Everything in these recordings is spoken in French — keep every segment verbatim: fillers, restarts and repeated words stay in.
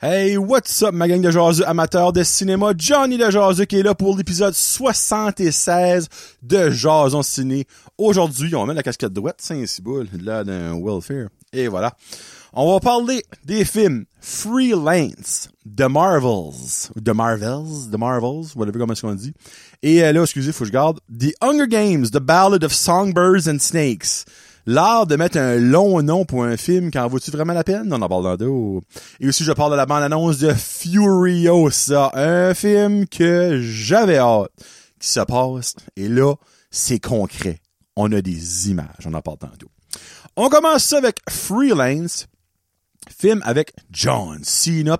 Hey, what's up, ma gang de jaseux amateurs de cinéma? Johnny le jaseux qui est là pour l'épisode soixante-seize de Jason Ciné. Aujourd'hui, on va mettre la casquette droite, Saint-Ciboule, là, d'un welfare. Et voilà. On va parler des films Freelance, The Marvels, The Marvels, The Marvels, whatever comment est-ce qu'on dit. Et euh, là, excusez, faut que je garde. The Hunger Games, The Ballad of Songbirds and Snakes. L'art de mettre un long nom pour un film, quand vaut-tu vraiment la peine? On en parle dans deux. Et aussi, je parle de la bande-annonce de Furiosa, un film que j'avais hâte qui se passe. Et là, c'est concret. On a des images. On en parle tantôt. On commence ça avec Freelance, film avec John Cena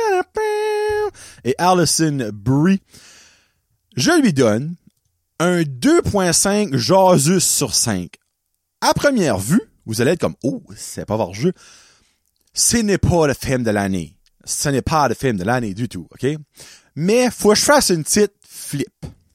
et Alison Brie. Je lui donne un deux virgule cinq jaseux sur cinq. À première vue, vous allez être comme « Oh, c'est pas vargeux. » Ce n'est pas le film de l'année. Ce n'est pas le film de l'année du tout, OK? Mais faut que je fasse une petite flip.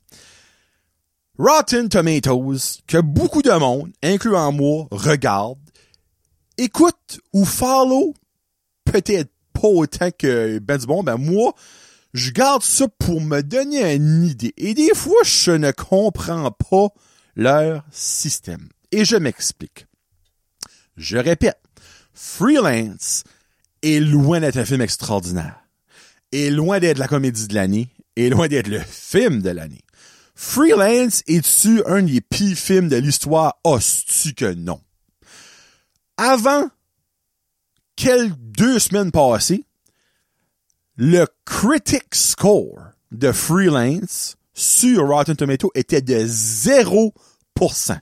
Rotten Tomatoes, que beaucoup de monde, incluant moi, regarde, écoute ou follow, peut-être pas autant que ben du bon, ben moi, je garde ça pour me donner une idée. Et des fois, je ne comprends pas leur système. Et je m'explique. Je répète, Freelance est loin d'être un film extraordinaire, est loin d'être la comédie de l'année, est loin d'être le film de l'année. Freelance est-tu un des pires films de l'histoire? Hostie que non. Avant quelques deux semaines passées, le critic score de Freelance sur Rotten Tomatoes était de zéro pour cent.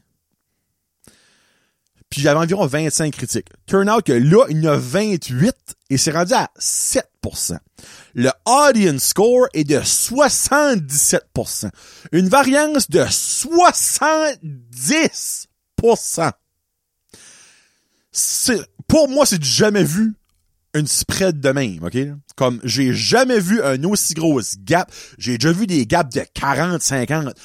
Puis j'avais environ vingt-cinq critiques. Turn out que là, il y en a vingt-huit et c'est rendu à sept pour cent. Le audience score est de soixante-dix-sept pour cent. Une variance de soixante-dix pour cent. C'est, pour moi, c'est du jamais vu une spread de même, OK? Comme, j'ai jamais vu un aussi gros gap. J'ai déjà vu des gaps de quarante, cinquante.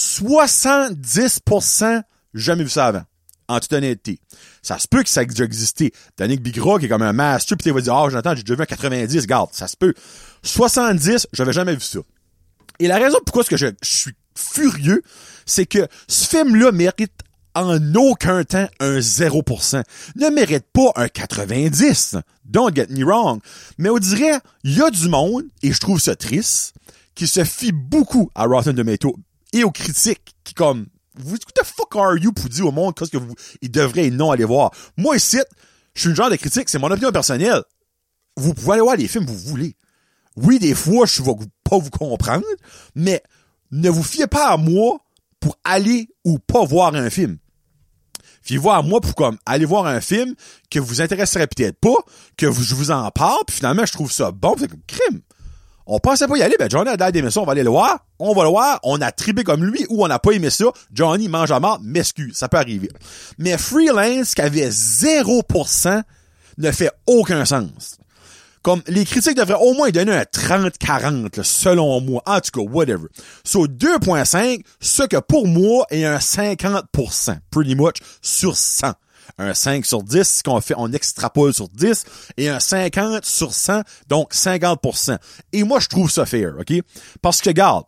soixante-dix pour cent, jamais vu ça avant. En toute honnêteté. Ça se peut que ça ait déjà existé. Danick Bigra, qui est comme un master, pis tu vas dire, ah, oh, j'entends, j'ai déjà vu un quatre-vingt-dix, garde, ça se peut. soixante-dix, j'avais jamais vu ça. Et la raison pourquoi est-ce que je, je suis furieux, c'est que ce film-là mérite en aucun temps un zéro pour cent. Ne mérite pas un quatre-vingt-dix. Don't get me wrong. Mais on dirait, il y a du monde, et je trouve ça triste, qui se fie beaucoup à Rotten Tomatoes et aux critiques qui, comme, vous, what the fuck are you pour dire au monde qu'est-ce que vous, ils devraient non aller voir. Moi, ici, je suis une genre de critique, c'est mon opinion personnelle. Vous pouvez aller voir les films que vous voulez. Oui, des fois, je vais pas vous comprendre, mais ne vous fiez pas à moi pour aller ou pas voir un film. Fiez-vous à moi pour comme aller voir un film que vous intéresserait peut-être pas, que vous, je vous en parle, puis finalement, je trouve ça bon, c'est comme crime. On pensait pas y aller, ben Johnny a d'ailleurs aimé ça, on va aller le voir, on va le voir, on a tripé comme lui ou on n'a pas aimé ça, Johnny mange à mort, m'excuse, ça peut arriver. Mais Freelance, qui avait zéro pour cent, ne fait aucun sens. Comme, les critiques devraient au moins donner un trente quarante, là, selon moi, en tout cas, whatever. So, deux virgule cinq, ce que pour moi est un cinquante pour cent, pretty much, sur cent. Un cinq sur dix, qu'on fait, on extrapole sur dix, et un cinquante sur cent, donc cinquante pour cent. Et moi, je trouve ça fair, OK? Parce que, regarde,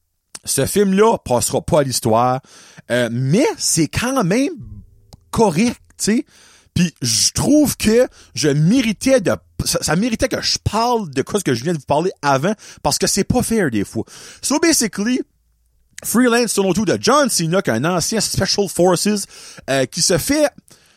ce film-là passera pas à l'histoire, euh, mais c'est quand même correct, tu sais? Puis, je trouve que je méritais de, ça, ça méritait que je parle de quoi ce que je viens de vous parler avant, parce que c'est pas fair des fois. So, basically, Freelance tourne autour de John Cena, qui est un ancien Special Forces, euh, qui se fait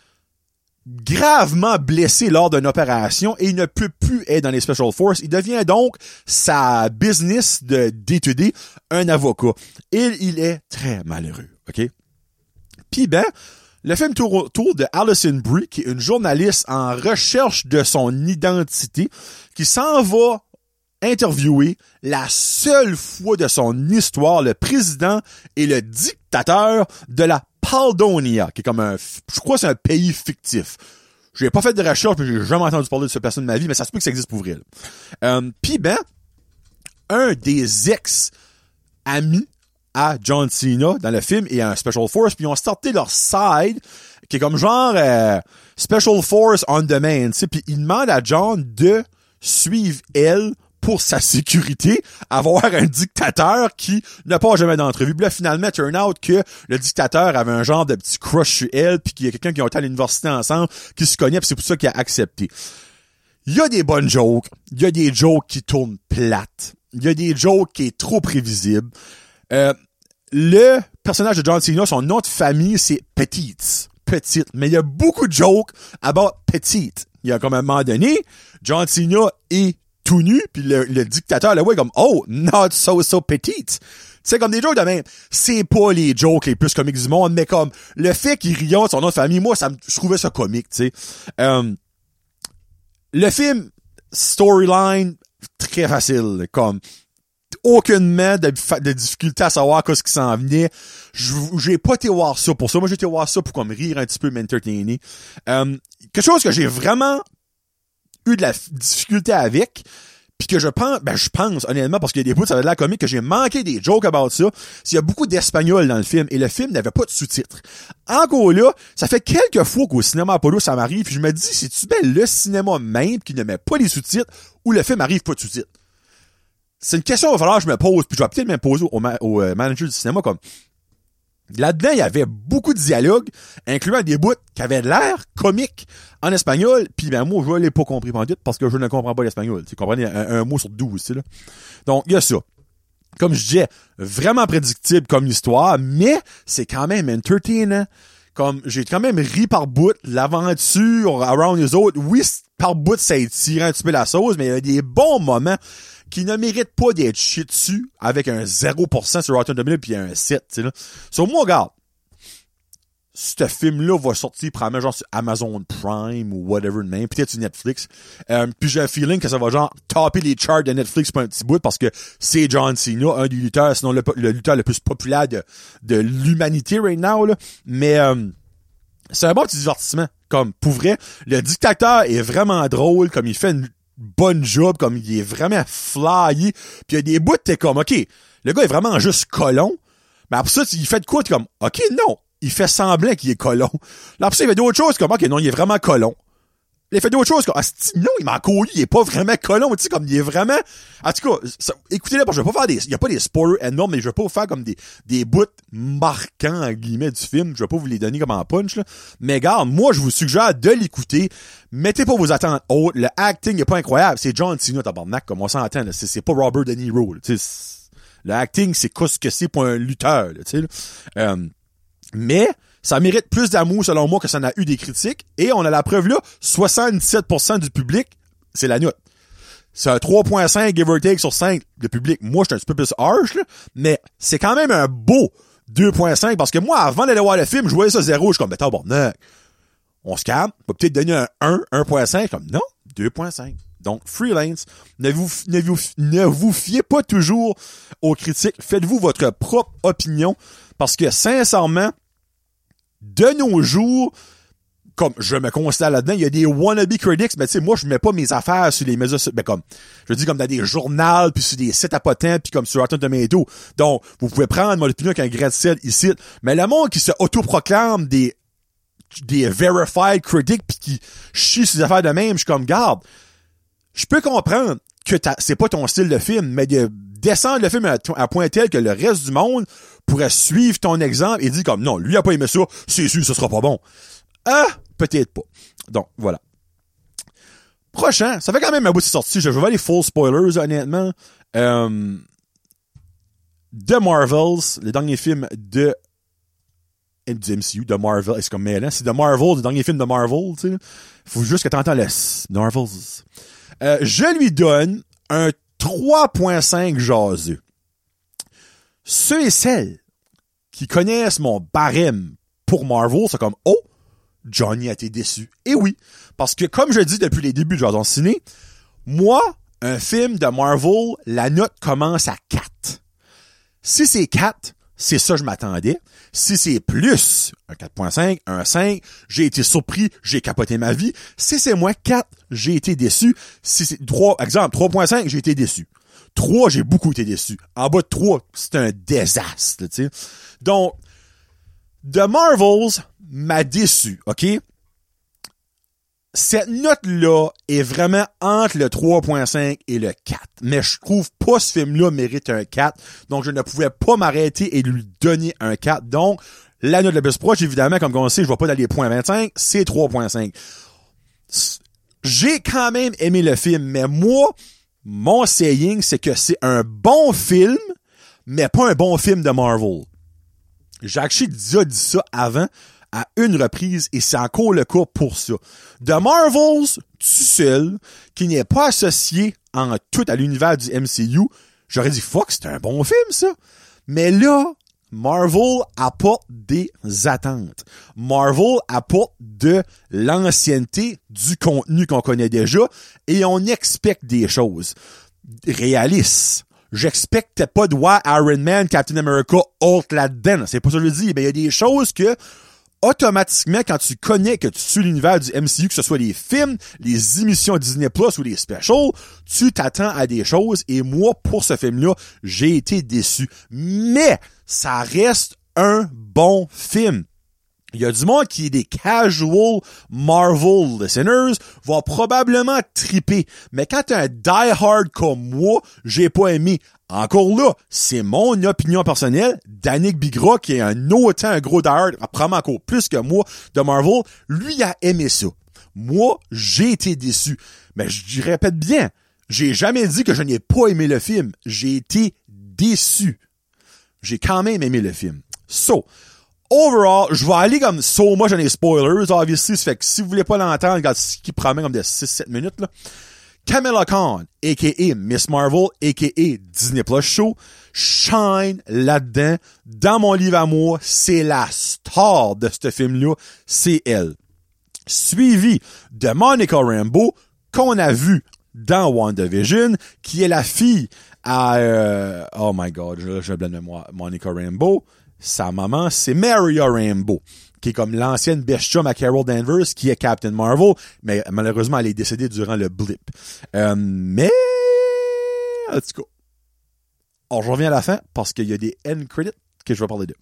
gravement blessé lors d'une opération et il ne peut plus être dans les Special Forces. Il devient donc sa business de day-to-day un avocat. Et il est très malheureux, OK? Puis ben, le film tourne autour de Alison Brie, qui est une journaliste en recherche de son identité, qui s'en va interviewer la seule fois de son histoire le président et le dictateur de la Paldonia, qui est comme un, je crois que c'est un pays fictif. J'ai pas fait de recherche, mais j'ai jamais entendu parler de cette personne de ma vie, mais ça se peut que ça existe pour vrai. Euh, Puis ben, un des ex-amis à John Cena dans le film et à un Special Force, puis ils ont starté leur side, qui est comme genre euh, Special Force on Demand, tu sais, puis ils demandent à John de suivre elle pour sa sécurité, avoir un dictateur qui n'a pas jamais d'entrevue. Puis là, finalement, turn out que le dictateur avait un genre de petit crush sur elle, puis qu'il y a quelqu'un qui a été à l'université ensemble, qui se connaît, puis c'est pour ça qu'il a accepté. Il y a des bonnes jokes, il y a des jokes qui tournent plates, il y a des jokes qui est trop prévisibles. Euh, le personnage de John Cena, son nom de famille, c'est Petite. Petite. Mais il y a beaucoup de jokes about Petite. Il y a comme à un moment donné, John Cena est tout nu, puis le, le dictateur le voit comme « Oh, not so, so petite ». C'est comme des jokes de même. C'est pas les jokes les plus comiques du monde, mais comme le fait qu'il riait de son nom de famille, moi, ça me, je trouvais ça comique, tu sais. Euh, le film, storyline, très facile, comme aucunement de, de difficulté à savoir qu'est-ce qui s'en venait. J'ai pas été voir ça pour ça. Moi, j'ai été voir ça pour comme rire un petit peu, m'entertainer. Euh, quelque chose que j'ai vraiment eu de la difficulté avec, puis que je pense, ben je pense honnêtement, parce qu'il y a des bouts, ça avait de la comique, que j'ai manqué des jokes about ça, s'il y a beaucoup d'espagnol dans le film, et le film n'avait pas de sous-titres. Encore là, ça fait quelques fois qu'au cinéma Apollo, ça m'arrive, puis je me dis, c'est-tu bien le cinéma même qui ne met pas les sous-titres, ou le film arrive pas de sous-titres? C'est une question qu'il va falloir que je me pose, puis je vais peut-être me poser au, ma- au euh, manager du cinéma, comme, là-dedans, il y avait beaucoup de dialogues, incluant des bouts qui avaient l'air comiques en espagnol, puis ben moi, je l'ai pas compris pendant tout parce que je ne comprends pas l'espagnol. Tu comprenez? Un, un mot sur douze, tu sais, là. Donc, il y a ça. Comme je disais, vraiment prédictible comme histoire, mais c'est quand même entertainant. Comme, j'ai quand même ri par bout, l'aventure around les autres. Oui, par bout, ça étire un petit peu la sauce, mais il y a des bons moments qui ne méritent pas d'être chiés dessus avec un zéro pour cent sur Rotten Tomatoes puis un sept, tu sais, là. Sur moi, regarde, ce film-là va sortir probablement genre sur Amazon Prime ou whatever name, peut-être sur Netflix. Euh, puis j'ai un feeling que ça va genre taper les charts de Netflix pour un petit bout parce que c'est John Cena, un des lutteurs, sinon le, le lutteur le plus populaire de, de l'humanité right now, là. Mais euh, c'est un bon petit divertissement. Comme, pour vrai, le dictateur est vraiment drôle, comme il fait une bonne job, comme il est vraiment flyé. Puis il y a des bouts, t'es comme, OK, le gars est vraiment juste colon. Mais après ça, il fait de quoi? T'es comme, OK, non. Il fait semblant qu'il est colon. Là, après ça, il fait d'autres choses, comme, OK, non, il est vraiment colon. Il fait d'autres choses, comme, ah, non, il m'a couillé, il est pas vraiment colon, tu sais, comme, il est vraiment, en tout cas, ça, écoutez-le, parce que je vais pas faire des, il y a pas des spoilers énormes, mais je vais pas vous faire comme des, des bouts marquants, en guillemets, du film. Je vais pas vous les donner comme en punch, là. Mais regarde, moi, je vous suggère de l'écouter. Mettez pas vos attentes hautes. Le acting est pas incroyable. C'est John Cena, tabarnak, comme on s'entend, là. C'est, c'est pas Robert De Niro, là. Tu sais, le acting, c'est quoi ce que c'est pour un lutteur, là, tu sais, là. Euh, mais, ça mérite plus d'amour, selon moi, que ça n'a eu des critiques. Et on a la preuve là, soixante-dix-sept pour cent du public, c'est la note. C'est un trois virgule cinq, give or take, sur cinq, le public. Moi, je suis un petit peu plus harsh, là, mais c'est quand même un beau deux virgule cinq, parce que moi, avant d'aller voir le film, je voyais ça zéro, je suis comme, ben, bon, non, on se calme, on va peut-être donner un un, un virgule cinq, comme, non, deux virgule cinq. Donc, freelance, ne vous, ne vous, ne vous fiez pas toujours aux critiques, faites-vous votre propre opinion, parce que, sincèrement, de nos jours, comme je me considère là-dedans, il y a des wannabe critics, mais tu sais, moi, je mets pas mes affaires sur les médias, ben comme, je dis comme dans des journaux, puis sur des sites à potins, puis comme sur Rotten Tomatoes. Donc, vous pouvez prendre mon opinion avec un grain de sel ici, mais le monde qui se autoproclame des des verified critics, puis qui chie sur des affaires de même, je suis comme, garde, je peux comprendre que c'est pas ton style de film, mais de descendre le film à, à point tel que le reste du monde pourrait suivre ton exemple et dire comme, non, lui a pas aimé ça, c'est sûr, ce sera pas bon. Ah, peut-être pas. Donc, voilà. Prochain, ça fait quand même un bout de sortie, je vais aller full spoilers, honnêtement. Euh, The Marvels, le dernier film de du M C U, de Marvel, c'est comme mêlant, c'est The Marvel, le dernier film de Marvel, tu sais. Faut juste que t'entends le Marvels. Euh, je lui donne un trois virgule cinq jaseux. Ceux et celles qui connaissent mon barème pour Marvel, c'est comme, oh, Johnny a été déçu. Et oui, parce que comme je dis depuis les débuts de Jason Ciné, moi, un film de Marvel, la note commence à quatre. Si c'est quatre, c'est ça que je m'attendais. Si c'est plus, un quatre virgule cinq, un cinq, j'ai été surpris, j'ai capoté ma vie. Si c'est moins quatre, j'ai été déçu. Si c'est trois, exemple, trois virgule cinq, j'ai été déçu. trois, j'ai beaucoup été déçu. En bas de trois, c'est un désastre, tu sais. Donc, The Marvels m'a déçu, OK? cette note-là est vraiment entre le trois virgule cinq et le quatre. Mais je trouve pas ce film-là mérite un quatre. Donc, je ne pouvais pas m'arrêter et lui donner un quatre. Donc, la note la plus proche, évidemment, comme on sait, je vais pas dans les points vingt-cinq, c'est trois virgule cinq. J'ai quand même aimé le film, mais moi, mon saying, c'est que c'est un bon film, mais pas un bon film de Marvel. J'ai actually déjà dit ça avant, à une reprise, et c'est encore le cas pour ça. The Marvels, tout seul, qui n'est pas associé en tout à l'univers du M C U, j'aurais dit, fuck, c'est un bon film, ça. Mais là, Marvel apporte des attentes. Marvel apporte de l'ancienneté du contenu qu'on connaît déjà, et on expecte des choses réalistes. J'expectais pas de voir Iron Man, Captain America, Hulk là-dedans. C'est pas ça que je dis. Ben, il y a des choses que, automatiquement, quand tu connais que tu suis l'univers du M C U, que ce soit les films, les émissions Disney Plus ou les specials, tu t'attends à des choses. Et moi, pour ce film-là, j'ai été déçu. Mais, ça reste un bon film. Il y a du monde qui est des casual Marvel listeners, vont probablement triper. Mais quand t'es un die-hard comme moi, j'ai pas aimé. Encore là, c'est mon opinion personnelle. Danick Bigra, qui est un autant un gros die-hard, probablement encore plus que moi, de Marvel, lui a aimé ça. Moi, j'ai été déçu. Mais je répète bien, j'ai jamais dit que je n'ai pas aimé le film. J'ai été déçu. J'ai quand même aimé le film. So, overall, je vais aller comme so, moi j'en ai spoilers, obviously, ça fait que si vous voulez pas l'entendre, regarde ce qui promet comme de six sept minutes, là. Kamala Khan, a k a. Miss Marvel, a k a. Disney Plus Show, shine là-dedans. Dans mon livre à moi, c'est la star de ce film-là, c'est elle. Suivi de Monica Rambeau, qu'on a vu dans WandaVision, qui est la fille à, euh, oh my god, je, je blâme moi, Monica Rambeau. Sa maman, c'est Maria Rambeau, qui est comme l'ancienne best chum à Carol Danvers, qui est Captain Marvel, mais malheureusement, elle est décédée durant le blip. Euh, mais, en tout cas, alors, je reviens à la fin, parce qu'il y a des end credits que je vais parler d'eux.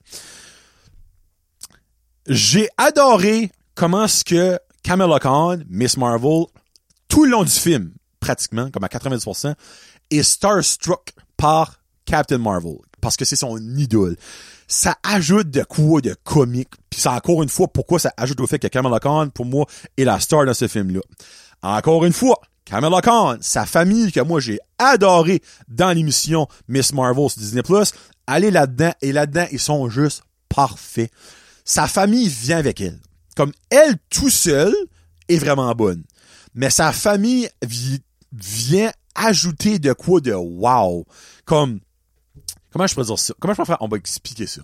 J'ai adoré comment est-ce que Kamala Khan, Miss Marvel, tout le long du film, pratiquement, comme à quatre-vingt-dix pour cent, est starstruck par Captain Marvel, parce que c'est son idole. Ça ajoute de quoi de comique. Puis c'est encore une fois pourquoi ça ajoute au fait que Kamala Khan, pour moi, est la star dans ce film-là. Encore une fois, Kamala Khan, sa famille que moi j'ai adoré dans l'émission Miss Marvel sur Disney Plus, elle est là-dedans, et là-dedans, ils sont juste parfaits. Sa famille vient avec elle. Comme elle, tout seule, est vraiment bonne. Mais sa famille vi- vient ajouter de quoi de wow. Comme, comment je peux dire ça? Comment je peux faire? On va expliquer ça.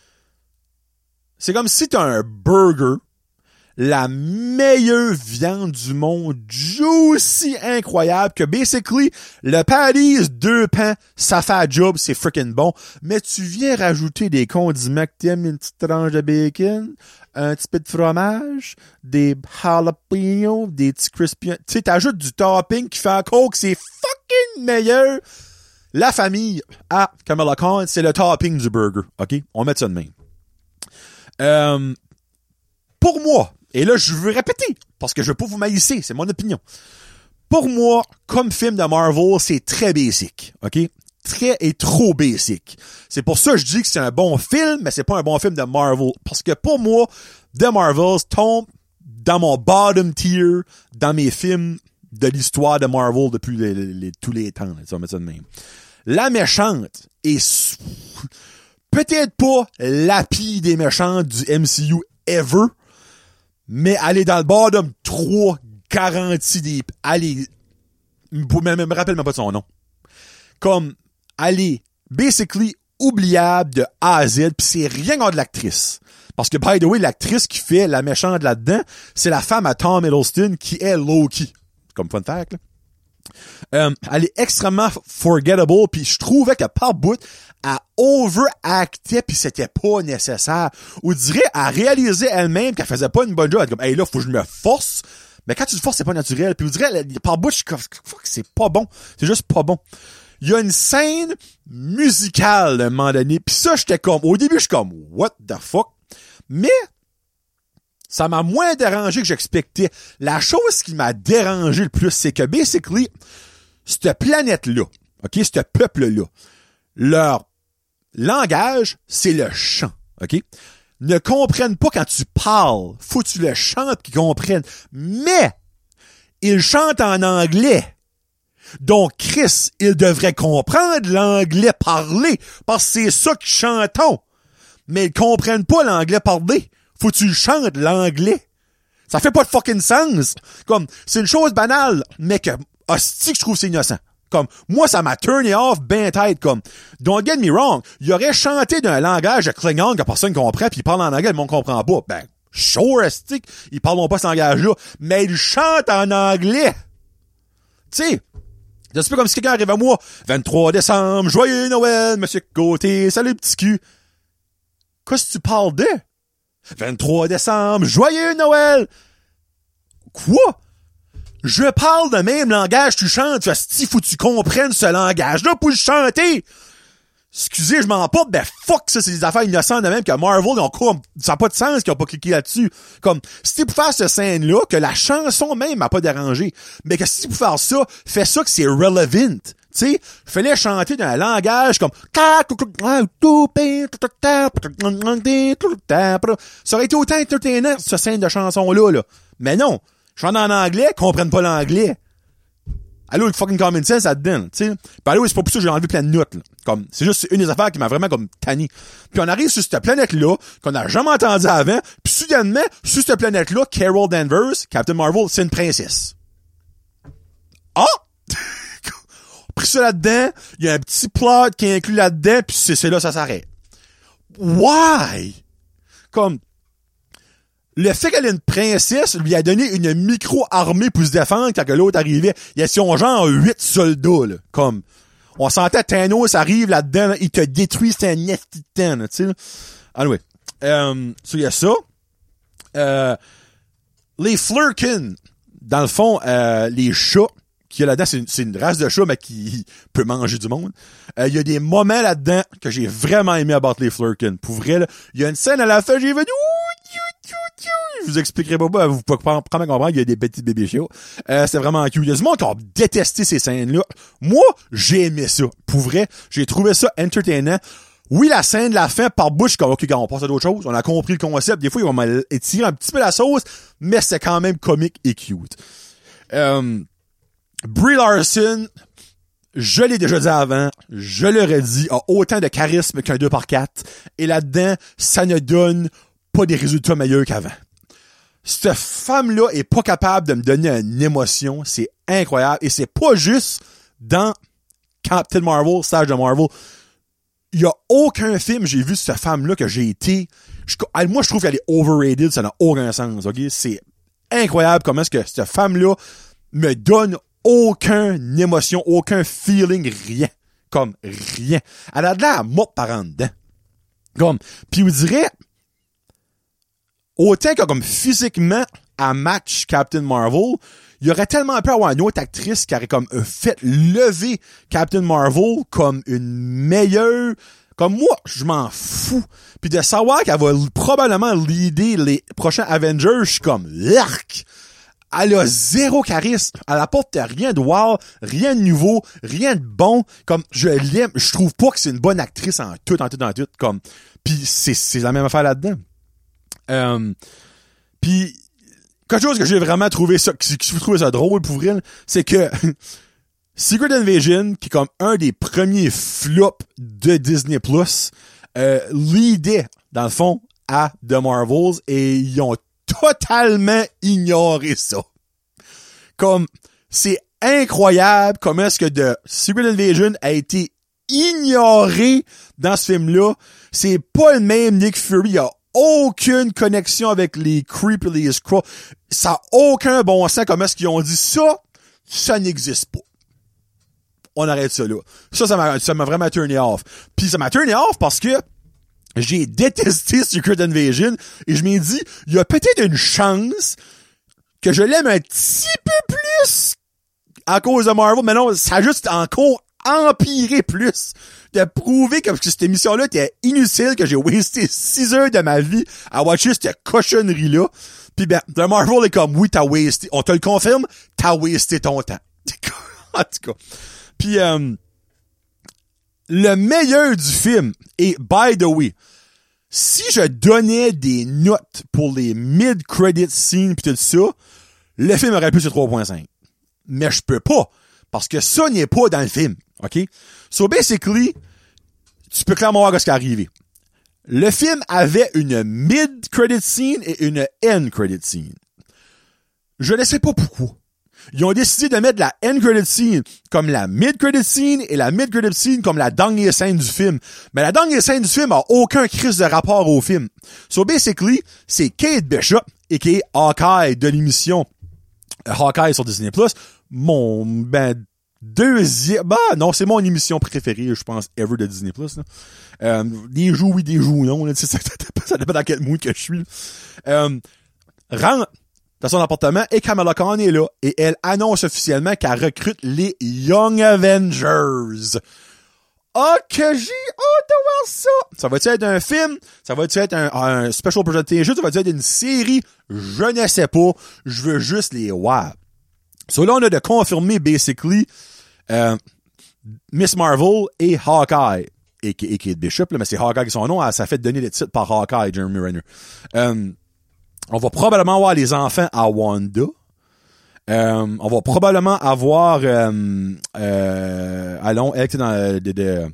C'est comme si t'as un burger, la meilleure viande du monde, juicy, incroyable, que basically, le patties, deux pains, ça fait un job, c'est freaking bon, mais tu viens rajouter des condiments que t'aimes, une petite tranche de bacon, un petit peu de fromage, des jalapenos, des petits crispy, tu sais, t'ajoutes du topping qui fait encore que c'est fucking meilleur. La famille à Kamala Khan, c'est le topping du burger, ok? On met ça de même. Euh, pour moi, et là, je veux répéter, parce que je veux pas vous maïsser, c'est mon opinion. Pour moi, comme film de Marvel, c'est très basic, ok? Très et trop basic. C'est pour ça que je dis que c'est un bon film, mais c'est pas un bon film de Marvel. Parce que pour moi, The Marvels tombe dans mon bottom tier, dans mes films de l'histoire de Marvel depuis les, les, les, tous les temps. On va mettre ça de même. La méchante est peut-être pas la pire des méchantes du M C U ever, mais elle est dans le bottom trois garantie des... Elle est... Me, me rappelle même pas de son nom. Comme, elle est basically oubliable de A à Z, pis c'est rien contre l'actrice. Parce que, by the way, l'actrice qui fait la méchante là-dedans, c'est la femme à Tom Hiddleston qui est Loki. Comme fun fact, là. Euh, elle est extrêmement forgettable, puis je trouvais que par bout, elle overactait, puis c'était pas nécessaire. Ou je dirais, elle réalisait elle-même qu'elle faisait pas une bonne job. Elle était comme, hey là, faut que je me force. Mais quand tu te forces, c'est pas naturel. Puis vous dirais, par bout, je suis comme, fuck, c'est pas bon. C'est juste pas bon. Il y a une scène musicale à un moment donné, puis ça, j'étais comme, au début, je suis comme, what the fuck? Mais, ça m'a moins dérangé que j'expectais. La chose qui m'a dérangé le plus, c'est que, basically, cette planète-là, OK, ce peuple-là, leur langage, c'est le chant, OK? Ne comprennent pas quand tu parles. Faut que tu le chantes qu'ils comprennent. Mais, ils chantent en anglais. Donc, Chris, ils devraient comprendre l'anglais parlé, parce que c'est ça qu'ils chantons. Mais ils comprennent pas l'anglais parlé. Faut que tu chantes l'anglais. Ça fait pas de fucking sens. Comme, c'est une chose banale, mais que, hostie que je trouve c'est innocent. Comme, moi, ça m'a turné off ben tête, comme, don't get me wrong, il aurait chanté d'un langage de Klingon que personne comprend, puis il parle en anglais, mais on comprend pas. Ben, sure, esti, ils parlent pas ce langage-là, mais ils chantent en anglais. Tu sais, c'est un peu comme si quelqu'un arrive à moi, vingt-trois décembre, joyeux Noël, monsieur Côté, salut petit cul. Qu'est-ce que tu parles de? vingt-trois décembre, joyeux Noël! Quoi? Je parle de même langage, tu chantes, tu fais, faut que tu comprennes ce langage-là pour le chanter. Excusez, je m'en porte, ben fuck ça, c'est des affaires innocentes de même que Marvel, ils ont comme, ça n'a pas de sens qu'ils ont pas cliqué là-dessus. Comme, si t'es pour faire cette scène-là, que la chanson même m'a pas dérangé, mais que si t'es pour faire ça, fais ça que c'est relevant. Tu sais, fallait chanter d'un langage comme, ça aurait été autant entertainant, cette scène de chanson-là, là. Mais non. Chante en anglais, comprennent pas l'anglais. Allô, le fucking common sense là-dedans, tu sais. Pis allô, c'est pas pour ça que j'ai enlevé plein de notes, là. Comme, c'est juste une des affaires qui m'a vraiment comme tanné. Puis on arrive sur cette planète-là, qu'on n'a jamais entendu avant, puis soudainement, sur cette planète-là, Carol Danvers, Captain Marvel, c'est une princesse. Ah! Pris ça là-dedans, il y a un petit plot qui est inclus là-dedans, puis c'est, c'est là, ça s'arrête. Why? Comme, le fait qu'elle est une princesse lui a donné une micro-armée pour se défendre quand que l'autre arrivait. Il y a son genre huit soldats, là. Comme, on sentait Thanos arrive là-dedans, il te détruit, c'est un nasty ten, tu sais. Anyway. Euh, so, il y a ça. Euh, les Flurkin, dans le fond, euh, les chats, qu'il y a là-dedans, c'est une, c'est une race de chat, mais qui peut manger du monde. Euh, il y a des moments là-dedans que j'ai vraiment aimé à battre les Flurkin. Pour vrai, là, il y a une scène à la fin, j'ai vu, je vous expliquerai pas, vous pouvez pas comprendre, il y a des petits bébés chiots. Euh, c'est vraiment cute. Il y a du monde qui ont détesté ces scènes-là. Moi, j'ai aimé ça. Pour vrai, j'ai trouvé ça entertainant. Oui, la scène de la fin, par bouche, comme, ok, quand on passe à d'autres choses, on a compris le concept. Des fois, ils vont m'étirer un petit peu la sauce, mais c'est quand même comique et cute. Euh, Brie Larson, je l'ai déjà dit avant, je l'aurais dit, a autant de charisme qu'un deux par quatre. Et là-dedans, ça ne donne pas des résultats meilleurs qu'avant. Cette femme-là est pas capable de me donner une émotion. C'est incroyable. Et c'est pas juste dans Captain Marvel, Sage de Marvel. Il y a aucun film j'ai vu de cette femme-là que j'ai été... Je, moi, je trouve qu'elle est overrated. Ça n'a aucun sens. Ok, c'est incroyable comment est-ce que cette femme-là me donne aucune émotion, aucun feeling, rien. Comme rien. Elle a de l'air morte par en dedans. Comme, puis vous direz... Autant que comme physiquement, à match Captain Marvel, il y aurait tellement pu avoir une autre actrice qui aurait comme fait lever Captain Marvel comme une meilleure... Comme moi, je m'en fous. Puis de savoir qu'elle va probablement leader les prochains Avengers, je suis comme l'arc. Elle a zéro charisme. Elle apporte rien de wow, rien de nouveau, rien de bon. Comme, je l'aime. Je trouve pas que c'est une bonne actrice en tout, en tout, en tout. Comme, puis c'est, c'est la même affaire là-dedans. Euh, puis quelque chose que j'ai vraiment trouvé ça, que je trouve ça drôle pour vrai, c'est que Secret Invasion, qui est comme un des premiers flops de Disney Plus, euh, leadait dans le fond à The Marvels et ils ont totalement ignoré ça. Comme c'est incroyable comment est-ce que The Secret Invasion a été ignoré dans ce film-là. C'est pas le même Nick Fury. Il y a aucune connexion avec les Creep et les Skrull. Ça a aucun bon sens. Comment est-ce qu'ils ont dit ça? Ça n'existe pas. On arrête ça là. Ça, ça m'a, ça m'a vraiment turné off. Puis ça m'a turné off parce que j'ai détesté Secret Invasion et je m'ai dit, il y a peut-être une chance que je l'aime un petit peu plus à cause de Marvel, mais non, ça a juste encore empiré plus. de prouver que cette émission-là était inutile, que j'ai wasté six heures de ma vie à watcher cette cochonnerie-là. Puis ben, The Marvel est comme, oui, t'as wasté, on te le confirme, t'as wasté ton temps. En tout cas. Puis, euh, le meilleur du film, et by the way, si je donnais des notes pour les mid-credit scenes pis tout ça, le film aurait pu sur trois point cinq. Mais je peux pas, parce que ça n'est pas dans le film, ok? So basically, tu peux clairement voir ce qui est arrivé. Le film avait une mid-credit scene et une end-credit scene. Je ne sais pas pourquoi. Ils ont décidé de mettre la end-credit scene comme la mid-credit scene et la mid-credit scene comme la dernière scène du film. Mais la dernière scène du film a aucun crise de rapport au film. So basically, c'est Kate Bishop, et qui est Hawkeye de l'émission euh, Hawkeye sur Disney plus. Mon, ben, deuxième, bah, non, c'est mon émission préférée, je pense, ever de Disney plus. Euh, des jours oui, des jours non, là, ça, ça, ça dépend dans quel mood que je suis. Euh, rentre dans son appartement et Kamala Khan est là et elle annonce officiellement qu'elle recrute les Young Avengers. Ah, que j'ai hâte de voir ça! Ça va-tu être un film? Ça va-tu être un, un special presentation? Ça va-tu être une série? Je ne sais pas. Je veux juste les voir. So là, on a de confirmer, basically, euh, Miss Marvel et Hawkeye. Et, et Kate Bishop, là, mais c'est Hawkeye qui est son nom. Elle s'est fait donner le titre par Hawkeye, Jeremy Renner. Euh, On va probablement avoir les enfants à Wanda. Euh, on va probablement avoir... Euh, euh, allons, elle était dans... De, de,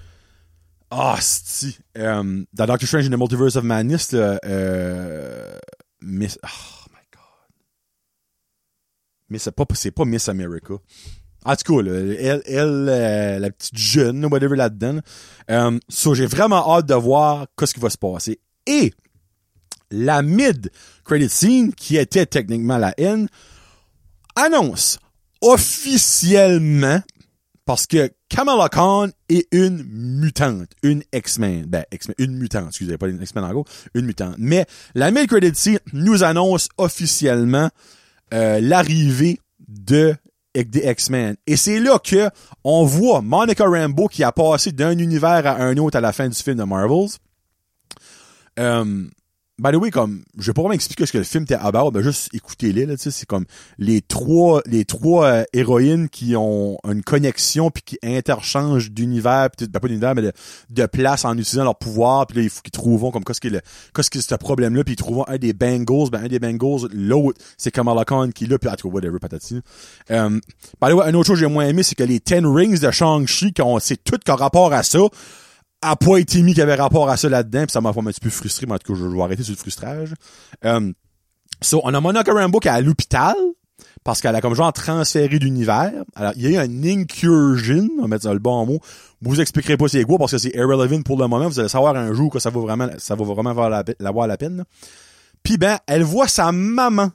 ah, oh, si. Euh, dans Doctor Strange in the Multiverse of Madness, là, euh, Miss... Oh my God. Miss, c'est pas, c'est pas Miss America. En tout cas, là, elle, elle euh, la petite jeune, whatever là-dedans. Euh, so, j'ai vraiment hâte de voir qu'est-ce qui va se passer. Et... la mid-credit scene, qui était techniquement la N, annonce officiellement, parce que Kamala Khan est une mutante, une X-Men, ben, X-Men, une mutante, excusez, pas une X-Men en gros, une mutante. Mais la mid-credit scene nous annonce officiellement euh, l'arrivée de des X-Men. Et c'est là que on voit Monica Rambeau qui a passé d'un univers à un autre à la fin du film de Marvels. Euh, By the way, comme, je vais pas vraiment expliquer ce que le film était about, ben juste écoutez-les, là, tu sais, c'est comme les trois, les trois euh, héroïnes qui ont une connexion puis qui interchangent d'univers, pis, ben pas d'univers, mais de, de place en utilisant leur pouvoir, puis là, il faut qu'ils trouvent comme qu'est-ce qui est le, qu'est-ce qui est ce problème-là, puis ils trouvent un des Bengals, ben un des Bengals, l'autre, c'est Kamala Khan qui est là, puis en tout cas, whatever, patati. Euh, by the way, une autre chose que j'ai moins aimé, c'est que les Ten Rings de Shang-Chi, c'est tout qu'en rapport à ça, a pas été mis qu'il y avait rapport à ça là-dedans, pis ça m'a fait un petit peu frustré, mais en tout cas, je vais arrêter sur le frustrage. Um, so, on a Monica Rambeau qui est à l'hôpital, parce qu'elle a comme genre transféré d'univers. Alors, il y a eu un incursion, on va mettre ça le bon mot. Je vous expliquerai pas c'est quoi, parce que c'est irrelevant pour le moment. Vous allez savoir un jour que ça va vraiment, ça va vraiment valoir la, la, la, la peine. Puis ben, elle voit sa maman.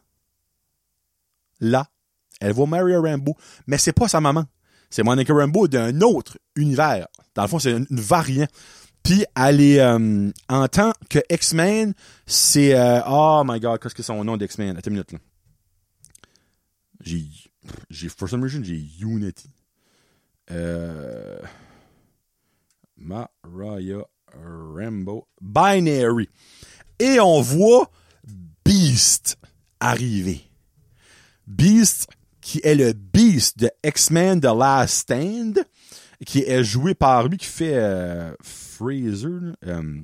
Là. Elle voit Maria Rambeau. Mais c'est pas sa maman. C'est Monica Rambeau d'un autre univers. Dans le fond, c'est une, une variante. Puis, elle est, euh, en tant que X-Men, c'est, euh, oh my God, qu'est-ce que c'est son nom d'X-Men? Attends une minute, là. J'ai, j'ai, for some reason, j'ai Unity. Euh, Mariah Rambeau. Binary. Et on voit Beast arriver. Beast, qui est le Beast de X-Men The Last Stand, qui est joué par lui, qui fait euh, Fraser, euh,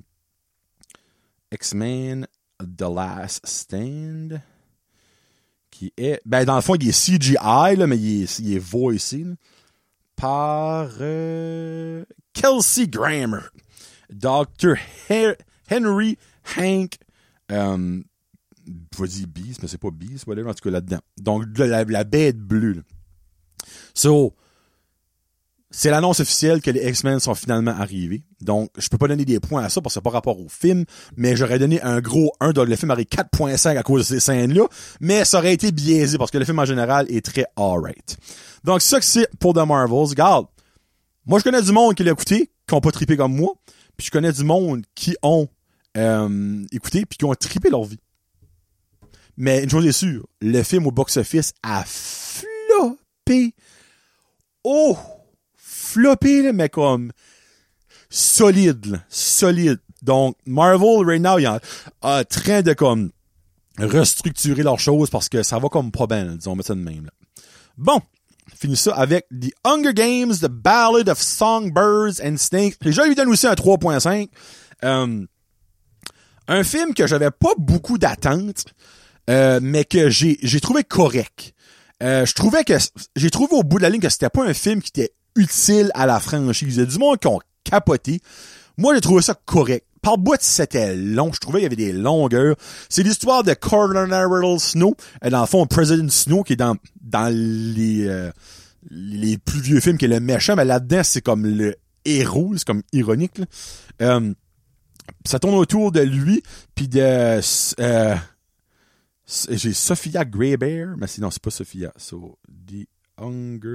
X-Men The Last Stand, qui est, ben dans le fond, il est C G I, là, mais il est, il est voicé là, par euh, Kelsey Grammer, docteur Her- Henry Hank, euh, je vais dire Beast, mais c'est pas Beast, whatever, en tout cas là-dedans. Donc, la, la bête bleue. Là. So, c'est l'annonce officielle que les X-Men sont finalement arrivés. Donc, je peux pas donner des points à ça parce que c'est pas rapport au film, mais j'aurais donné un gros un, le film aurait quatre virgule cinq à cause de ces scènes-là, mais ça aurait été biaisé parce que le film en général est très alright. Donc, c'est ça que c'est pour The Marvels. Regarde, moi je connais du monde qui l'a écouté, qui ont pas trippé comme moi, puis je connais du monde qui ont euh, écouté puis qui ont trippé leur vie. Mais une chose est sûre, le film au box-office a floppé. Oh! Floppé, là, mais comme solide, là, solide. Donc, Marvel, right now, il est en, en train de, comme, restructurer leurs choses parce que ça va comme pas bien, là, disons, on met ça de même, là. Bon. Finis ça avec The Hunger Games, The Ballad of Songbirds and Snakes. Et je lui donne aussi un trois point cinq. Euh, un film que j'avais pas beaucoup d'attentes, euh, mais que j'ai j'ai trouvé correct. Euh, je trouvais que j'ai trouvé au bout de la ligne que c'était pas un film qui était utile à la franchise. Il y a du monde qui ont capoté. Moi, j'ai trouvé ça correct. Par bout, c'était long. Je trouvais qu'il y avait des longueurs. C'est l'histoire de Colonel Snow. Dans le fond, President Snow, qui est dans dans les euh, les plus vieux films, qui est le méchant. Mais là-dedans, c'est comme le héros. C'est comme ironique, là. Euh, ça tourne autour de lui, puis de... Euh, j'ai Sophia Greybear, mais sinon, c'est pas Sophia. So, The Hunger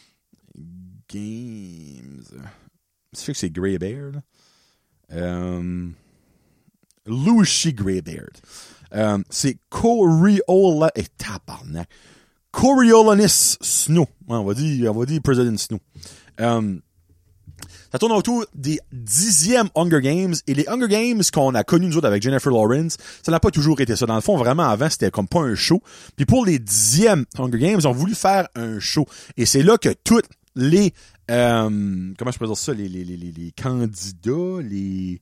Games... Je sais que c'est Greybear, là. Um, Lucy Greybeard. Um, c'est Coriola et tabarnak. Coriolanus Snow. Ouais, on va dire, on va dire President Snow. Um, ça tourne autour des dixièmes Hunger Games et les Hunger Games qu'on a connus nous autres avec Jennifer Lawrence, ça n'a pas toujours été ça. Dans le fond, vraiment avant, c'était comme pas un show. Puis pour les dixièmes Hunger Games, ils ont voulu faire un show. Et c'est là que toutes les Euh, comment je peux dire ça, les, les, les, les candidats, les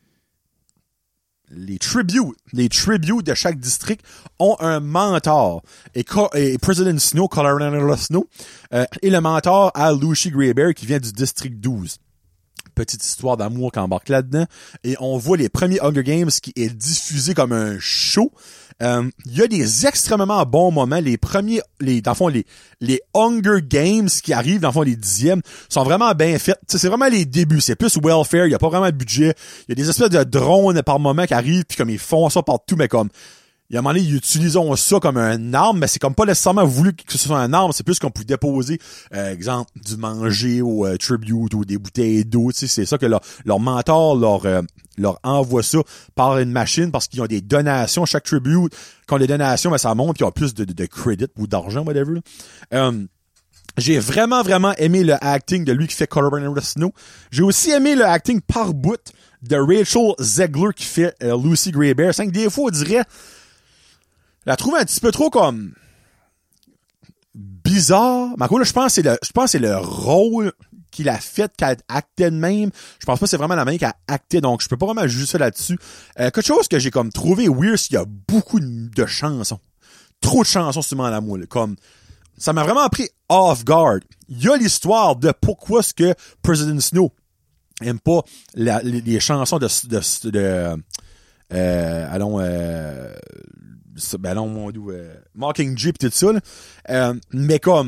les tributes, les tributes de chaque district ont un mentor. Et, et President Snow, Colorado Snow, euh, est le mentor à Lucy Greybear qui vient du district douze. Petite histoire d'amour qui embarque là-dedans. Et on voit les premiers Hunger Games qui est diffusé comme un show. Il euh, y a des extrêmement bons moments. Les premiers, les, dans le fond, les, les Hunger Games qui arrivent, dans le fond, les dixièmes, sont vraiment bien faits. T'sais, c'est vraiment les débuts. C'est plus welfare. Il y a pas vraiment de budget. Il y a des espèces de drones par moment qui arrivent, puis comme ils font ça partout, mais comme, il y a un moment donné, ils utilisent ça comme un arme, mais c'est comme pas nécessairement voulu que ce soit un arme, c'est plus qu'on peut déposer, euh, exemple, du manger au euh, tribute ou des bouteilles d'eau, tu sais, c'est ça que leur, leur mentor leur, euh, leur envoie ça par une machine parce qu'ils ont des donations, chaque tribute, quand les donations, ben, ça monte, puis ils ont plus de, de, de credit ou d'argent, whatever. Euh, j'ai vraiment, vraiment aimé le acting de lui qui fait Colorado Snow. J'ai aussi aimé le acting par bout de Rachel Zegler qui fait euh, Lucy Greybear. C'est que des fois, on dirait, la trouve un petit peu trop comme bizarre. Mais là, je pense que c'est le, je pense que c'est le rôle qu'il a fait, qu'elle a acté de même. Je pense pas que c'est vraiment la manière qu'elle a acté, donc je peux pas vraiment juger ça là-dessus. Euh, quelque chose que j'ai comme trouvé weird, c'est qu'il y a beaucoup de chansons. Trop de chansons sur la moule. Comme, ça m'a vraiment pris off guard. Il y a l'histoire de pourquoi est-ce que President Snow aime pas la, les, les chansons de, de, de euh, allons, euh, ben non, mon dieu, euh, Mockingjay pis tout ça, là. Euh, mais comme,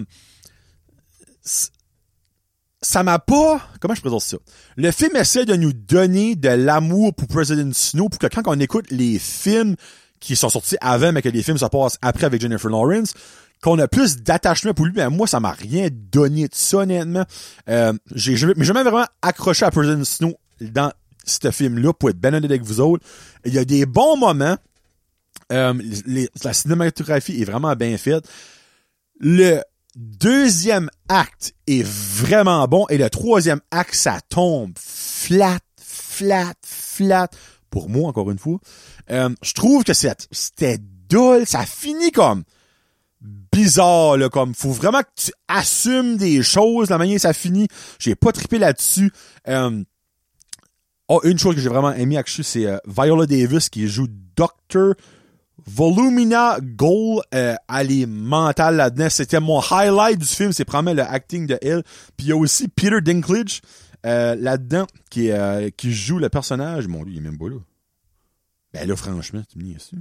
ça m'a pas, comment je présente ça? Le film essaie de nous donner de l'amour pour President Snow pour que quand on écoute les films qui sont sortis avant, mais que les films se passent après avec Jennifer Lawrence, qu'on a plus d'attachement pour lui, mais moi, ça m'a rien donné de ça, honnêtement. Euh, j'ai, j'ai, mais j'ai jamais vraiment accroché à President Snow dans ce film-là, pour être ben honnête avec vous autres. Il y a des bons moments. Euh, les, la cinématographie est vraiment bien faite. Le deuxième acte est vraiment bon et le troisième acte, ça tombe flat, flat, flat. Pour moi, encore une fois. Euh, je trouve que c'est, c'était dull. Ça finit comme bizarre, là, comme faut vraiment que tu assumes des choses, la manière ça finit. J'ai pas trippé là-dessus. Euh, oh, une chose que j'ai vraiment aimé, actually, c'est euh, Viola Davis qui joue docteur Volumina Gold. Euh, elle est mentale là-dedans. C'était mon highlight du film, c'est probablement le acting de elle. Puis il y a aussi Peter Dinklage euh, là-dedans qui, euh, qui joue le personnage. Mon Dieu, il est même pas là. Ben là, franchement, tu me dis dessus.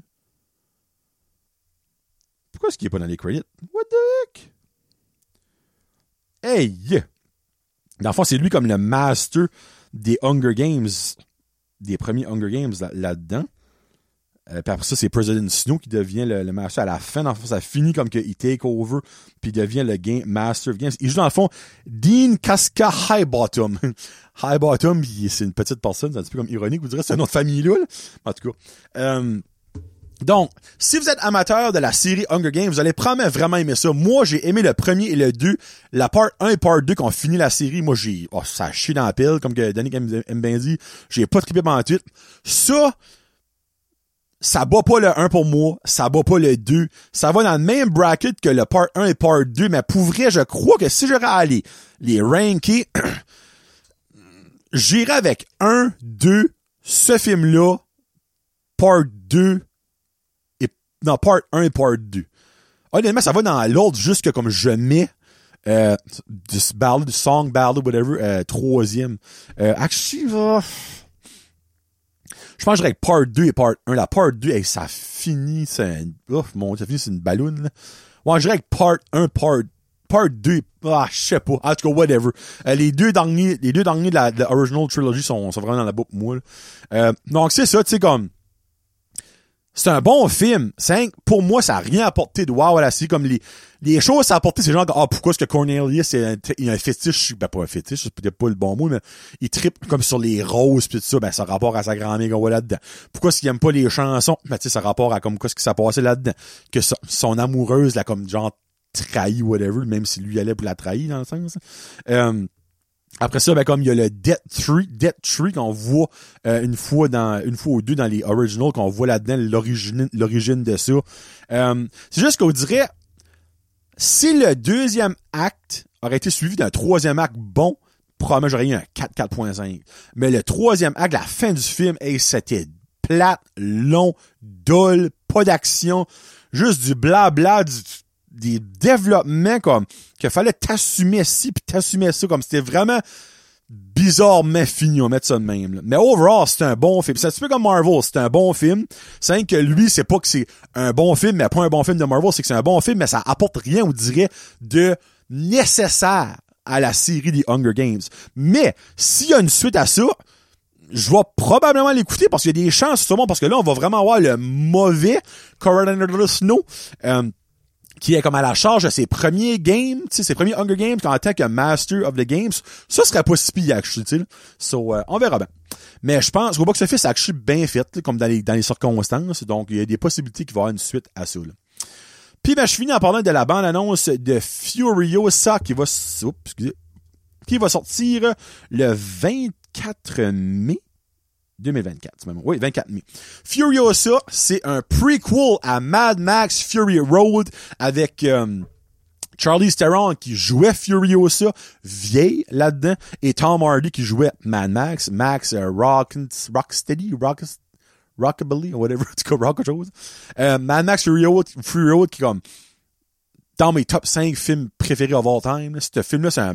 Pourquoi est-ce qu'il est pas dans les credits? What the heck? Hey! Dans le fond, c'est lui comme le master des Hunger Games, des premiers Hunger Games là- là-dedans. Euh, puis après ça, c'est President Snow qui devient le, le master à la fin. Dans le fond, ça finit comme qu'il take over puis il devient le game, master of games. Il joue dans le fond Dean Casca Highbottom. Highbottom, c'est une petite personne, c'est un petit peu comme ironique, vous direz, c'est un nom de famille là. là. En tout cas. Euh, Donc, si vous êtes amateur de la série Hunger Games, vous allez probablement vraiment aimer ça. Moi, j'ai aimé le premier et le deux. La part un et part deux qui ont fini la série, moi, j'ai... Oh, ça a chié dans la pile, comme que Danny aime bien dit. J'ai pas trippé pendant tout. Ça, ça bat pas le un pour moi. Ça bat pas le deux. Ça va dans le même bracket que le part un et part deux. Mais pour vrai, je crois que si j'aurais à aller les ranker, j'irais avec un, deux, ce film-là, part deux, dans part un et part deux. Honnêtement, ça va dans l'ordre juste que comme je mets euh, du ballad, du song ballad, whatever, euh, troisième. Euh, actually, euh, je pense que j'irais avec part deux et part un. La part deux, hey, ça finit, c'est un, oh, mon, ça finit, c'est une balloune, là. Ouais, j'irais avec part un, part, part deux, ah, je sais pas. En tout cas, whatever. Euh, les deux derniers, les deux derniers de la, de la original trilogy sont, sont vraiment dans la boucle, moi, là. Euh, donc c'est ça, tu sais, comme, c'est un bon film. C'est, pour moi, ça n'a rien apporté de wow à la série. Comme les, les choses ça a apporté, c'est genre, ah, oh, pourquoi est-ce que Cornelius, c'est un, il a un fétiche, ben, pas un fétiche, c'est peut-être pas le bon mot, mais il trippe comme sur les roses pis tout ça, ben, ça a rapport à sa grand-mère qu'on voit là-dedans. Pourquoi est-ce qu'il aime pas les chansons? Ben, tu sais, ça a rapport à comme, quoi ce qui s'est passé là-dedans. Que son, son amoureuse, là, comme, genre, trahi, whatever, même si lui allait pour la trahir, dans le sens. Euh, Après ça, ben comme il y a le Death Tree, Death Tree qu'on voit euh, une fois dans une fois ou deux dans les originals, qu'on voit là-dedans l'origine l'origine de ça. Euh, c'est juste qu'on dirait si le deuxième acte aurait été suivi d'un troisième acte bon, probablement j'aurais eu un quatre, quatre point cinq. Mais le troisième acte, la fin du film, hey, c'était plate, long, dull, pas d'action, juste du blabla, du des développements comme qu'il fallait t'assumer ci puis t'assumer ça, comme c'était vraiment bizarrement fini, on va mettre ça de même, là. Mais overall, c'est un bon film. C'est un petit peu comme Marvel, c'est un bon film. C'est que lui, c'est pas que c'est un bon film, mais pas un bon film de Marvel, c'est que c'est un bon film, mais ça apporte rien, on dirait, de nécessaire à la série des Hunger Games. Mais, s'il y a une suite à ça, je vais probablement l'écouter parce qu'il y a des chances, sûrement, parce que là, on va vraiment avoir le mauvais Coronado Snow, euh, qui est comme à la charge de ses premiers games, tu sais, ses premiers Hunger Games, en tant que Master of the Games. Ça serait pas si pire, actually, tu sais. So, euh, on verra bien. Mais je pense qu'au box office, c'est actually bien fait, là, comme dans les, dans les circonstances. Donc, il y a des possibilités qu'il va y avoir une suite à ça, là. Puis, ben, je finis en parlant de la bande-annonce de Furiosa qui va, oups, excusez, qui va sortir le vingt-quatre mai. deux mille vingt-quatre, c'est même, oui, vingt-quatre mai. Furiosa, c'est un prequel à Mad Max Fury Road avec euh, Charlize Theron qui jouait Furiosa, vieille là-dedans, et Tom Hardy qui jouait Mad Max, Max uh, Rock, Rocksteady, Rock, Rockabilly, ou whatever, en tout cas, rock chose. Euh, Mad Max Fury Road, Fury Road qui est comme dans mes top cinq films préférés of all time. Là. Ce film-là, c'est un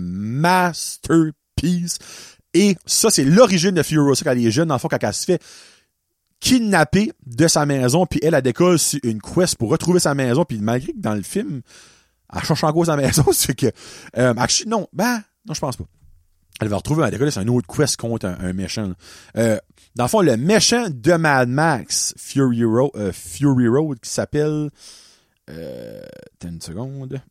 masterpiece. Et ça, c'est l'origine de Furiosa quand elle est jeune, dans le fond, quand elle se fait kidnapper de sa maison, puis elle, elle décolle sur une quest pour retrouver sa maison, puis malgré que dans le film, elle cherche encore sa maison, c'est que... Euh, actually, non, ben, non, je pense pas. Elle va retrouver, elle décolle sur un autre quest contre un, un méchant. Euh, dans le fond, le méchant de Mad Max, Fury Road, euh, Fury Road qui s'appelle... Euh, t'as une seconde...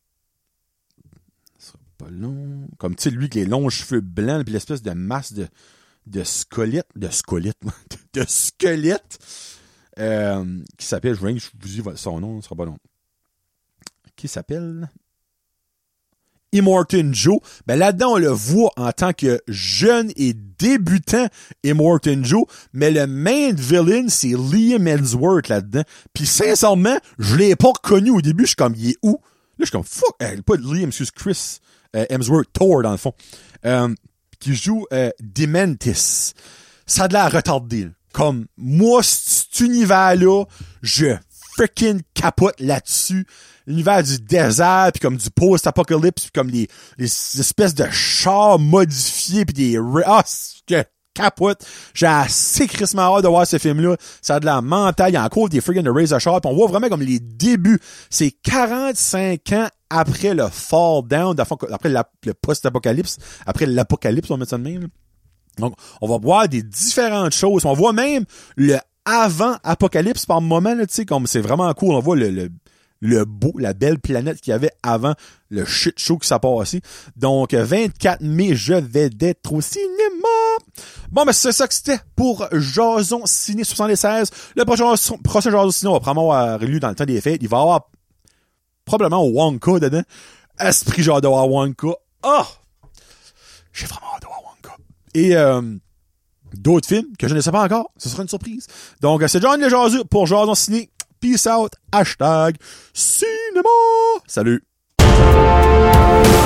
pas long. Comme, tu sais, lui, avec les longs cheveux blancs, puis l'espèce de masse de, de squelette, de squelette, de squelette, euh, qui s'appelle, je vous dis son nom, ce sera pas long. Qui s'appelle? Immortan Joe. Ben, là-dedans, on le voit en tant que jeune et débutant Immortan Joe, mais le main villain, c'est Liam Hemsworth là-dedans. Puis, sincèrement, je l'ai pas reconnu au début, je suis comme, il est où? Là, je suis comme, fuck, euh, pas Liam, excuse, Chris. Euh, Hemsworth, Thor dans le fond, euh, qui joue euh, Dementis. Ça a de l'air retardé. Là. Comme, moi, cet univers-là, je freaking capote là-dessus. L'univers du désert, puis comme du post-apocalypse, puis comme les, les espèces de chars modifiés, puis des... Ah, je capote. J'ai assez crissement hâte de voir ce film-là. Ça a de la mentale. Il y a encore des freaking de Razor Sharp. On voit vraiment comme les débuts. C'est quarante-cinq ans après le fall down, après la, le post-apocalypse, après l'apocalypse, on met ça de même. Donc, on va voir des différentes choses. On voit même le avant-apocalypse par moment, là, tu sais, comme c'est vraiment cool. On voit le, le, le beau, la belle planète qu'il y avait avant le shit show qui s'est passé. Donc, vingt-quatre mai, je vais d'être au cinéma. Bon, ben c'est ça que c'était pour Jason Ciné soixante-seize. Le prochain, prochain Jason Ciné, on va probablement avoir lu dans le temps des fêtes. Il va y avoir probablement Wonka dedans. Esprit genre de voir Wonka. Ah! Oh! J'ai vraiment hâte de voir Wonka. Et euh, d'autres films que je ne sais pas encore. Ce sera une surprise. Donc, c'est John Le Jazu pour Jason Ciné. Peace out. Hashtag cinéma. Salut.